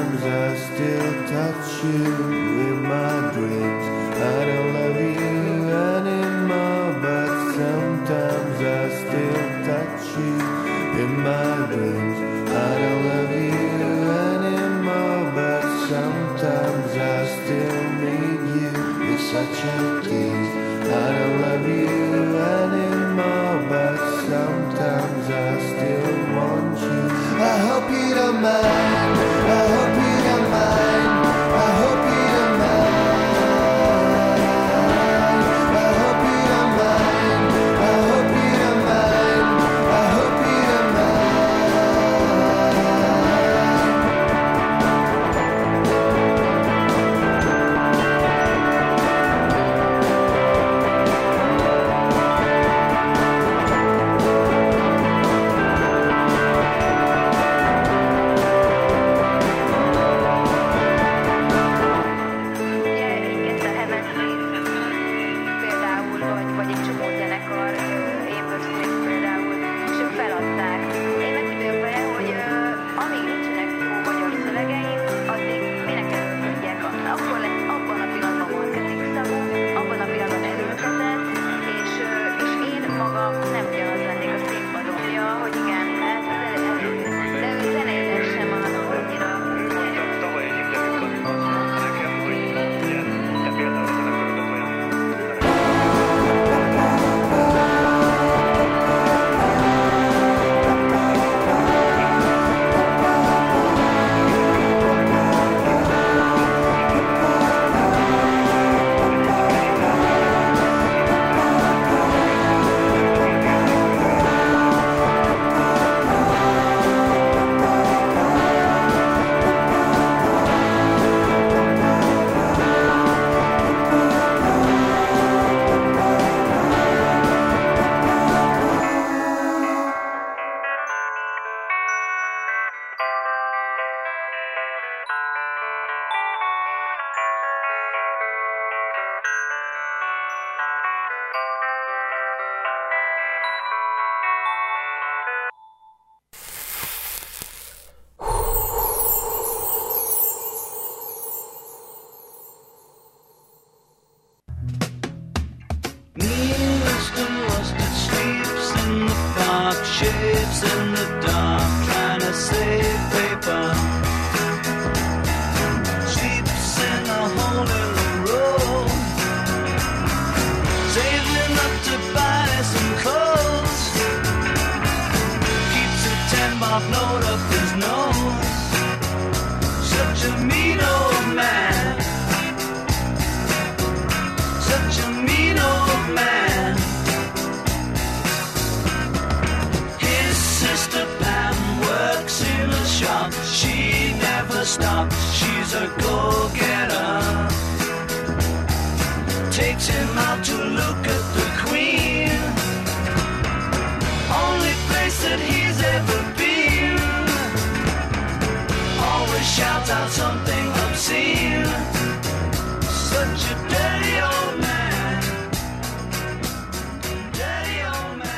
sometimes I still touch you in my dreams. I don't love you anymore, but sometimes I still touch you in my dreams. I don't love you anymore, but sometimes I still need you. It's such a tease. I don't love you anymore, but sometimes I still want you. I hope you don't mind. I hope you don't mind. I hope you don't mind. I hope you don't mind. I hope you don't mind. I hope you don't mind. Shapes in the dark, trying to save paper. Sheep's in a hole in the road, saving up to buy some clothes. Keeps a 10-bob note up his nose. Such a mean old man. Such a mean old man. Sister Pam works in a shop. She never stops. She's a go-getter. Takes him out to look at the Queen. Only place that he's ever been. Always shouts out something obscene. Such a dirty old man. Dirty old man.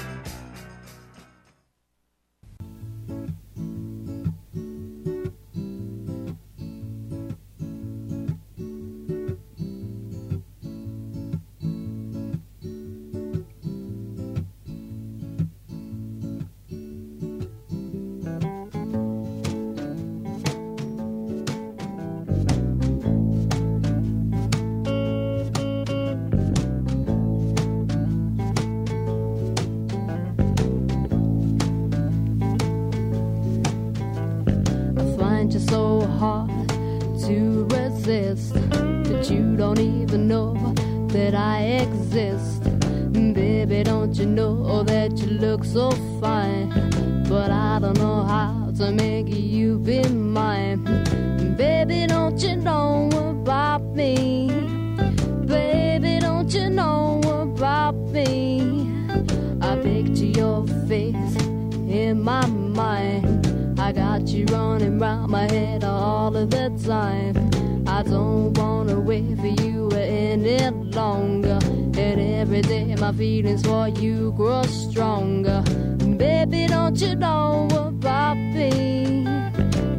You're so hard to resist that you don't even know that I exist. Baby, don't you know that you look so fine? But I don't know how to make you be mine. Baby, don't you know about me? Baby, don't you know about me? I picture your face in my mind. I got you running round my head all of the time. I don't wanna wait for you any longer. And every day my feelings for you grow stronger. Baby, don't you know about me?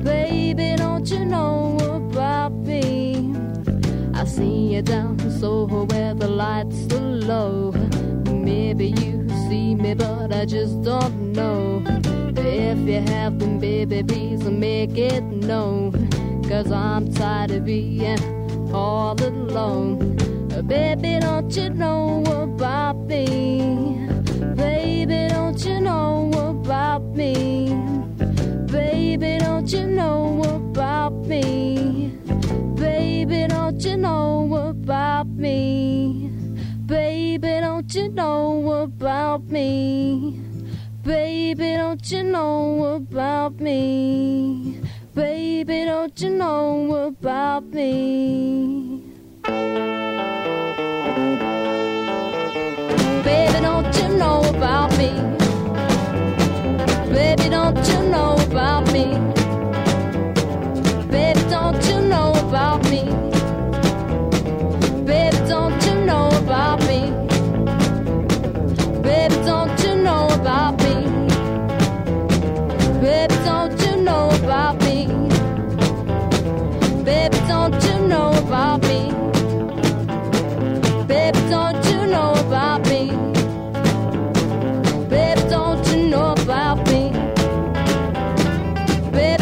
Baby, don't you know about me? I see you down in Soho where the lights are low. Maybe you see me, but I just don't know. If you have them, baby, please make it known. 'Cause I'm tired of being all alone. Baby, don't you know about me? Baby, don't you know about me? Baby, don't you know about me? Baby, don't you know about me? Baby, don't you know about me? Baby, don't you know about me? Baby, don't you know about me? Baby, don't you know about me? Baby, don't you know about me? Baby, don't you know about me? Baby, don't you know about me? Baby, don't you know about me? Baby, don't you know about me? Baby, don't you know about me? Baby, don't you know about me? Baby, don't you know about me? Baby,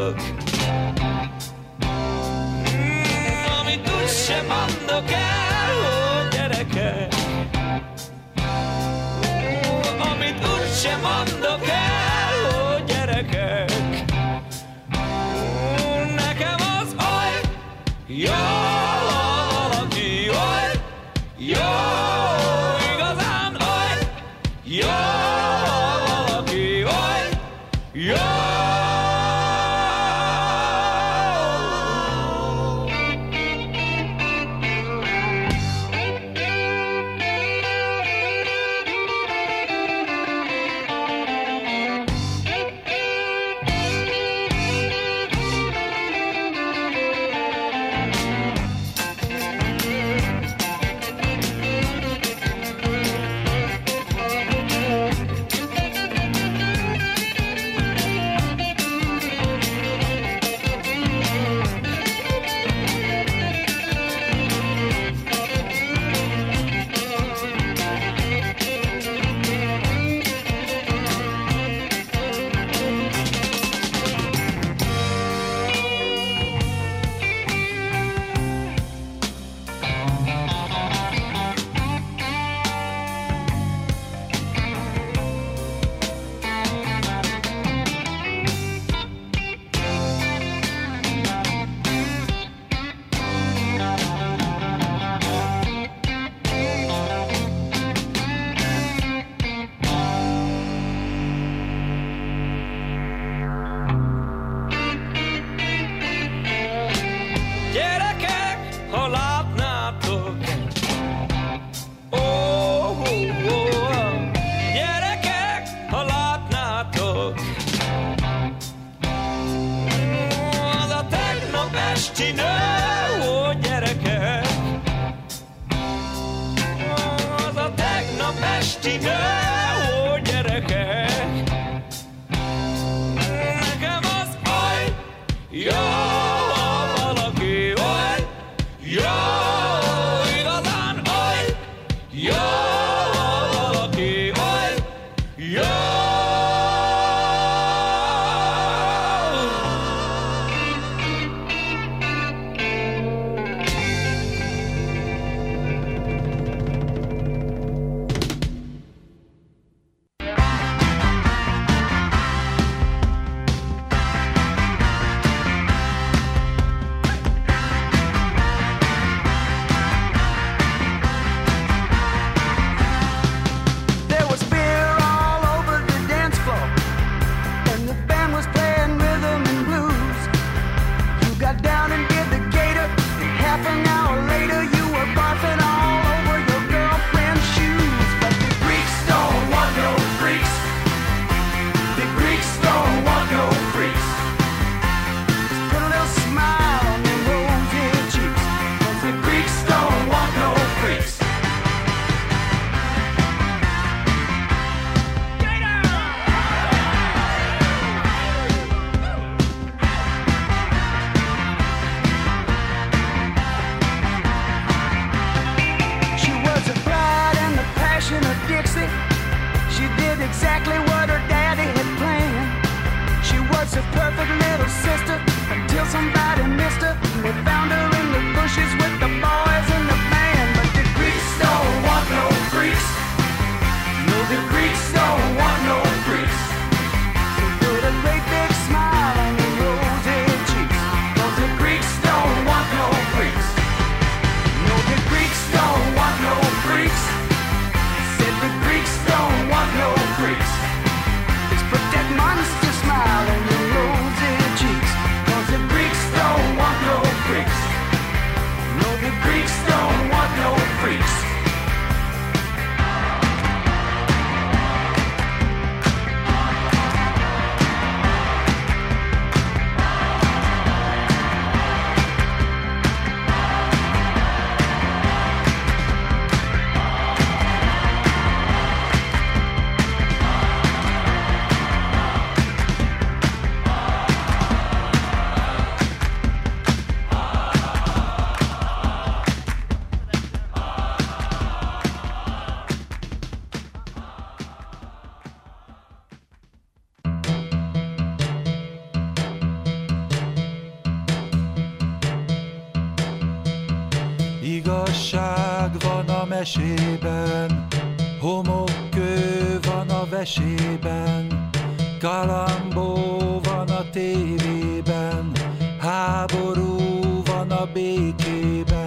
látok. Amit úgysem mondok el, ó gyerekek. Amit úgysem mondok el, ó gyerekek. Nekem az oly jó, valaki oly jó, igazán oly jó, valaki oly jó. mesében, homokkő van a vesében, galambó van a tévében, háború van a békében.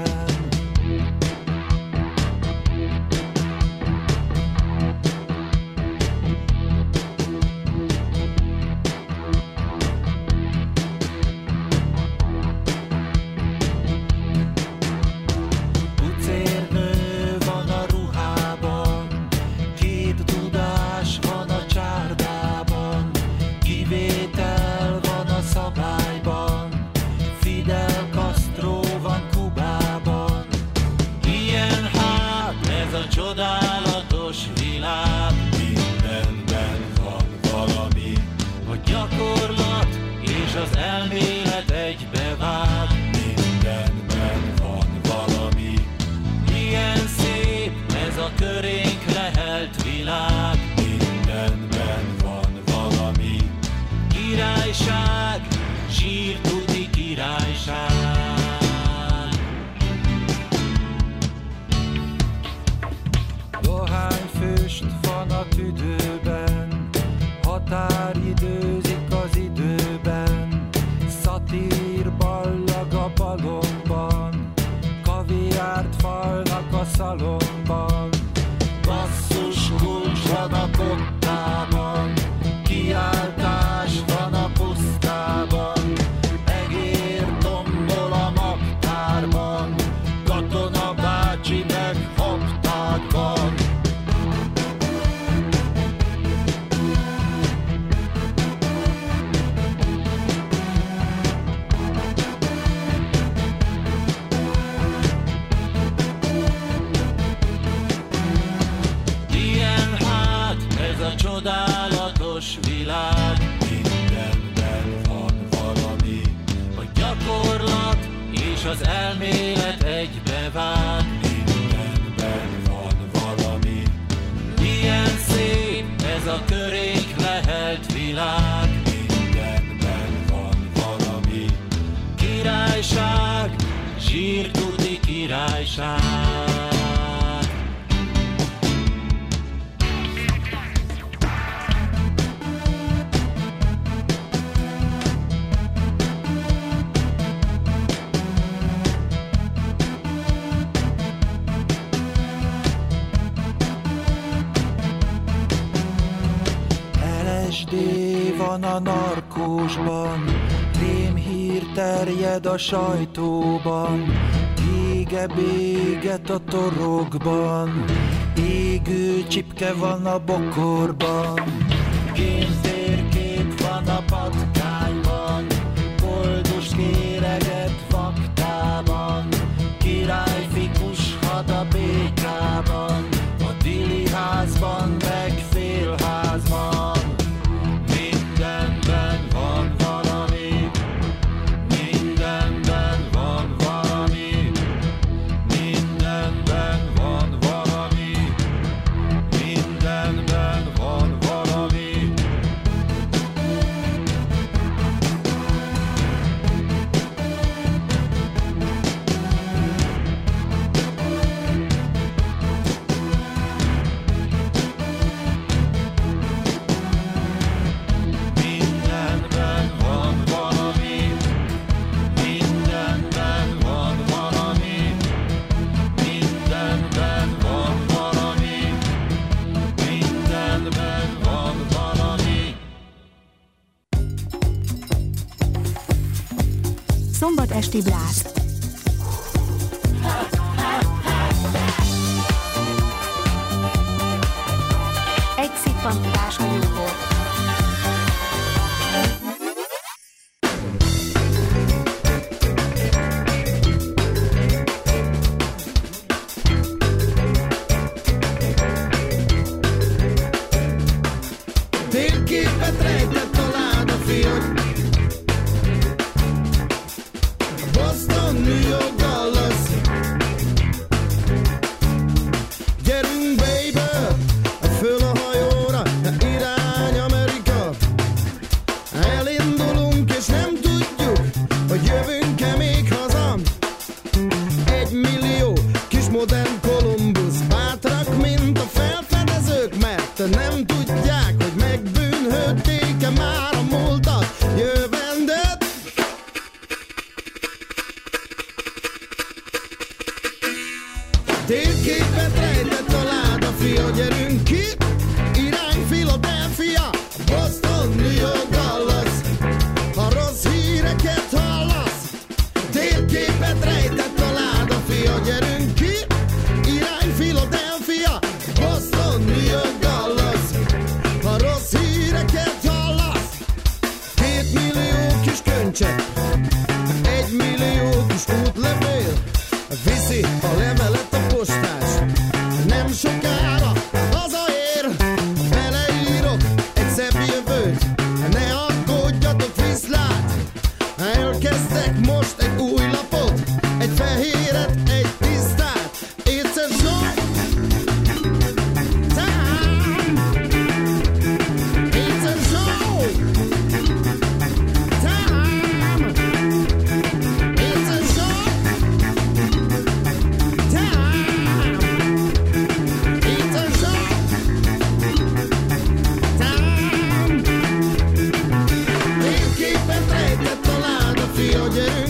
Csodálatos világ, mindenben van valami, a gyakorlat és az elmélet egybevág, mindenben van valami. Milyen szép ez a körénk lehelt világ, mindenben van valami. Királyság, zsírtuti királyság. Dohányfüst van a tüdőben, határidőzik az időben, szatír ballag a balomban, kaviárt falnak a szalomban, basszus kulcs van a kottában, kiáltás van a pusztában, egér tombol a magtárban, katona bácsi meg hoptákban. Csodálatos világ, mindenben van valami, a gyakorlat és az elmélet egybevág, mindenben van valami. Milyen szép ez a körénk lehelt világ, mindenben van valami. Királyság, zsírtuti királyság. Van a narkósban, rémhír terjed a sajtóban, ége-béget a torokban, égő csipke van a bokorban, Kémtérkép van a patkányban, koldus kéreget vaktában, királyfikus had a békában, a dili házban meg félházban. Mindenben van valami, mindenben van valami, mindenben van valami, mindenben van valami. Szombat esti bláz. Egy szippantás a jóból. Térképet rejtett a ládafiak, Boston, New York, Dallas. Gyerünk, baby, föl a hajóra, Térképet rejtett a láda, fia, gyerünk ki, irány Philadelphia, Boston, New York, Dallas, ha rossz híreket hallasz. Térképet rejtett a láda, fia, gyerünk ki, irány Philadelphia, Boston, New York, Dallas, ha rossz híreket hallasz. 2 millió kis köncse, 1 millió kis útlevél, viszi a levelet a postás, nem sokára hazaér. Beleírok egy szebb jövőt, ne aggódjatok, viszlát. Elkezdek most egy új lapot, egy fehéret, egy tisztát. It's a joy time. It's a joy time. It's a joy time. It's a joy time. Térképet rejtett a láda, fia, gyerünk